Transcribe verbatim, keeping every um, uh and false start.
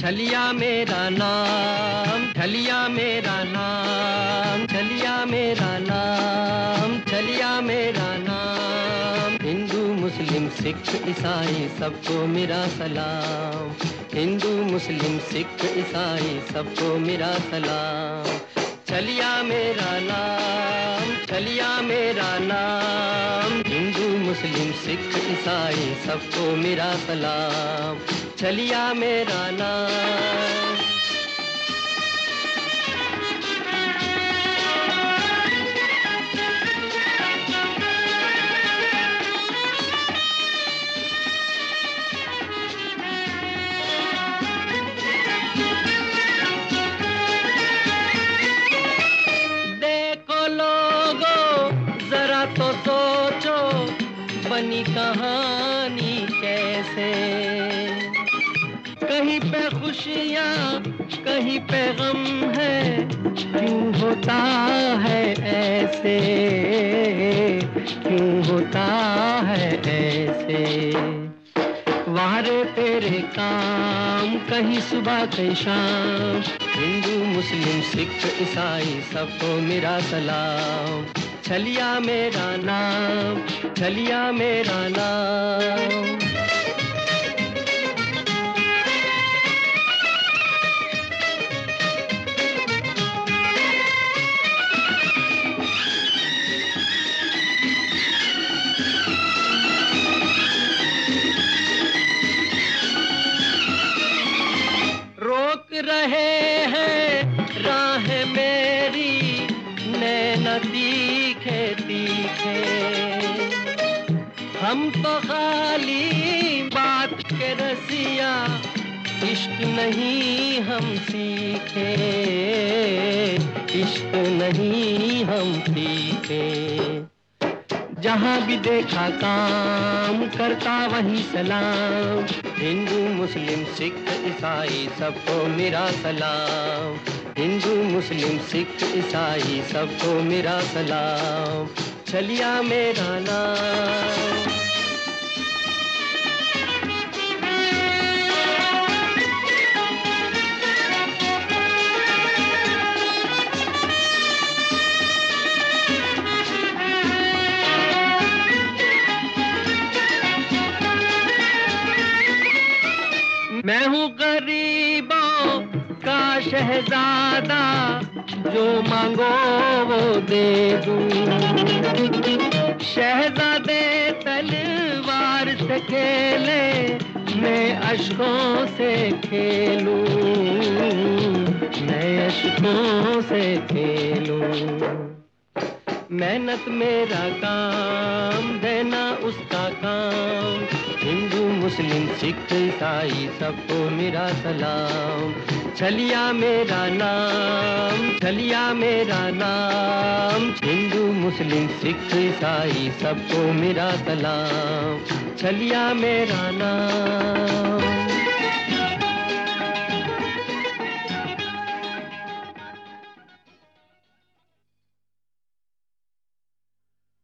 छलिया मेरा नाम, छलिया मेरा नाम, छलिया मेरा नाम, छलिया मेरा नाम। हिंदू मुस्लिम सिख ईसाई सबको मेरा सलाम, हिंदू मुस्लिम सिख ईसाई सबको मेरा सलाम। छलिया मेरा नाम, छलिया मेरा नाम, हिंदू मुस्लिम सिख ईसाई सबको मेरा सलाम। छलिया मेरा नाम। देखो लोगो जरा तो सोचो बनी कहानी कैसे, कहीं पे खुशियाँ कहीं पे गम है, क्यों होता है ऐसे, क्यों होता है ऐसे। वारे तेरे काम कहीं सुबह कहीं शाम, हिंदू मुस्लिम सिख ईसाई सबको मेरा सलाम। छलिया मेरा नाम, छलिया मेरा नाम। रोक रहे हैं राह मेरी नैन तीखे तीखे, हम तो खाली बात के रसिया, इश्क नहीं हम सीखे, इश्क नहीं हम सीखे। जहाँ भी देखा काम करता वही सलाम, हिंदू मुस्लिम सिख ईसाई सबको मेरा सलाम, हिंदू मुस्लिम सिख ईसाई सबको मेरा सलाम। छलिया मेरा नाम। मैं हूँ गरीबों का शहजादा, जो मांगो वो दे दूं। शहजादे तलवार से खेले, मैं अश्कों से खेलूं, मैं अश्कों से खेलूं। मेहनत मेरा काम, देना उसका काम, हिंदू मुस्लिम सिख ईसाई सबको मेरा सलाम। छलिया मेरा नाम, छलिया मेरा नाम, हिंदू मुस्लिम सिख ईसाई सबको मेरा सलाम। छलिया मेरा नाम।